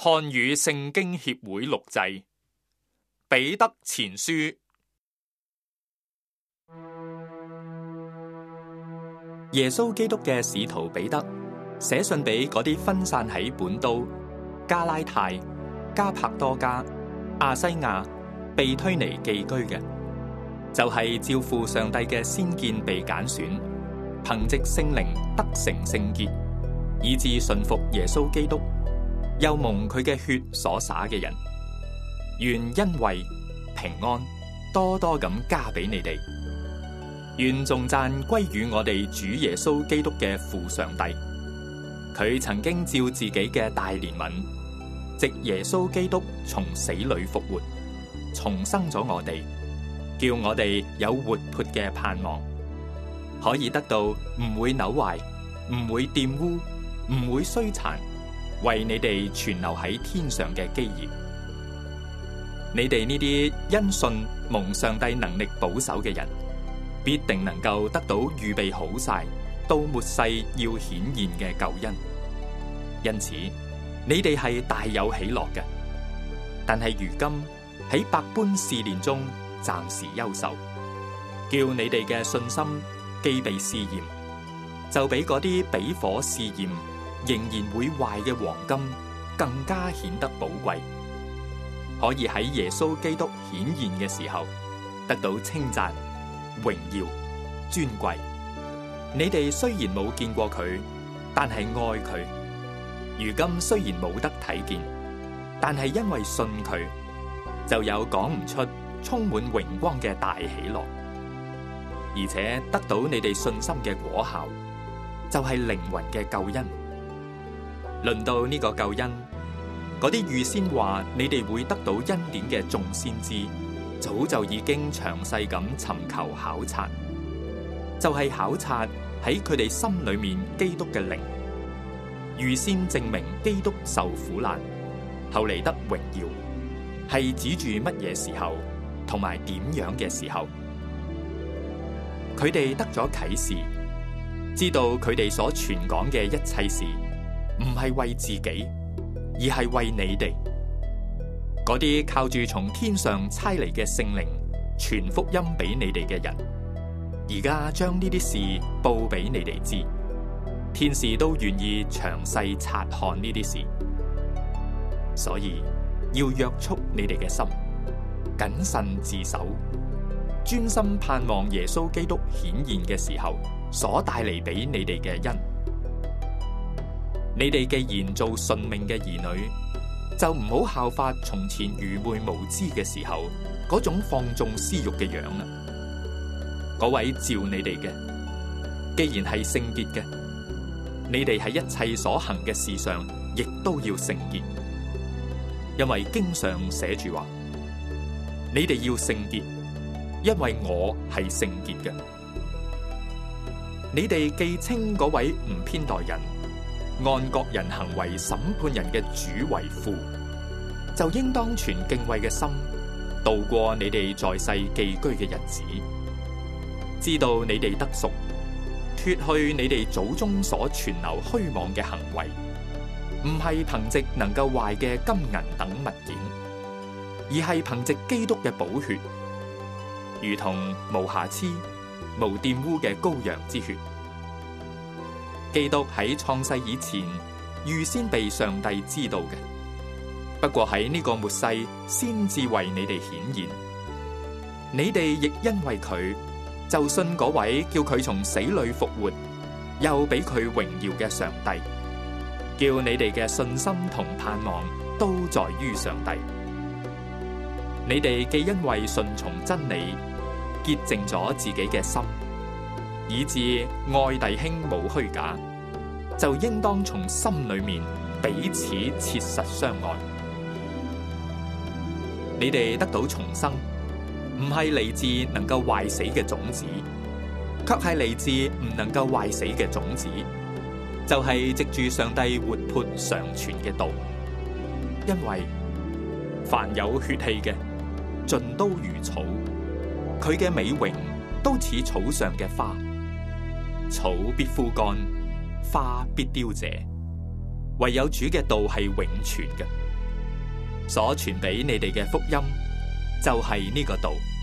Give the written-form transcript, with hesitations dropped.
漢語聖經協會錄製，彼得前書。耶穌基督嘅使徒彼得寫信俾嗰啲分散喺本都、加拉太、加帕多家、亞西亞、庇推尼寄居嘅，就係照父上帝嘅先見被揀選，憑藉聖靈得成聖潔，以致信服耶穌基督，又蒙佢嘅血所灑嘅人，願恩惠平安多多咁加俾你哋。願頌讚歸於我哋主耶穌基督嘅父上帝，佢曾經照自己嘅大憐憫，藉耶穌基督從死裏復活，重生咗我哋，叫我哋有活潑嘅盼望，可以得到唔會朽壞、唔會玷污、唔會衰殘，為你哋存留喺天上嘅基業。你哋呢啲因信蒙上帝能力保守嘅人，必定能夠得到預備好晒到末世要顯現嘅救恩。因此，你哋係大有喜樂嘅。但係如今喺百般試煉中暫時憂愁，叫你哋嘅信心既被試驗，就比嗰啲比火試驗仍然會壞嘅黃金更加顯得寶貴，可以喺耶穌基督顯現嘅時候得到稱讚、榮耀、尊貴。你哋雖然冇見過佢，但係愛佢。如今雖然冇得睇見，但係因為信佢，就有講唔出充滿榮光嘅大喜樂，而且得到你哋信心嘅果效，就係靈魂嘅救恩。論到呢個救恩，嗰啲預先話你哋會得到恩典嘅眾先知，早就已經詳細咁尋求考察，就係考察喺佢哋心裏面基督嘅靈，預先證明基督受苦難，後嚟得榮耀，係指住乜嘢時候同埋點樣嘅時候。佢哋得咗啟示，知道佢哋所傳講嘅一切事唔係為自己，而係為你哋。嗰啲靠住從天上差嚟嘅聖靈傳福音俾你哋嘅人，而家將呢啲事報俾你哋知，天使都願意詳細察看呢啲事，所以要約束你哋嘅心，謹慎自守，專心盼望耶穌基督顯現嘅時候所帶嚟俾你哋嘅恩。你哋既然做順命嘅兒女，就唔好效法從前愚昧無知嘅時候嗰種放縱私欲嘅樣啦。嗰位召你哋嘅，既然係聖潔嘅，你哋喺一切所行嘅事上，亦都要聖潔。因為經上寫住話，你哋要聖潔，因為我係聖潔嘅。你哋既稱嗰位唔偏待人，按各人行為審判人嘅主為父，就應當存敬畏嘅心度過你哋在世寄居嘅日子，知道你哋得贖，脫去你哋祖宗所存留虛妄嘅行為，唔係憑藉能夠壞嘅金銀等物件，而係憑藉基督嘅寶血，如同無瑕疵、無玷污嘅羔羊之血。基督喺創世以前預先被上帝知道嘅，不過喺呢個末世先至為你哋顯現。你哋亦因為佢就信嗰位叫佢從死裏復活，又俾佢榮耀嘅上帝，叫你哋嘅信心同盼望都在於上帝。你哋既因為順從真理，潔淨咗自己嘅心，以致愛弟兄無虛假，就應當從心裏面彼此切實相愛。你哋得到重生，唔係嚟自能夠壞死嘅種子，卻係嚟自唔能夠壞死嘅種子，就係藉住上帝活潑常存嘅道。因為凡有血氣嘅，盡都如草，佢嘅美榮都似草上嘅花，草必枯乾，花必凋謝，唯有主嘅道係永存嘅。 所傳俾你哋嘅福音，就係呢個道。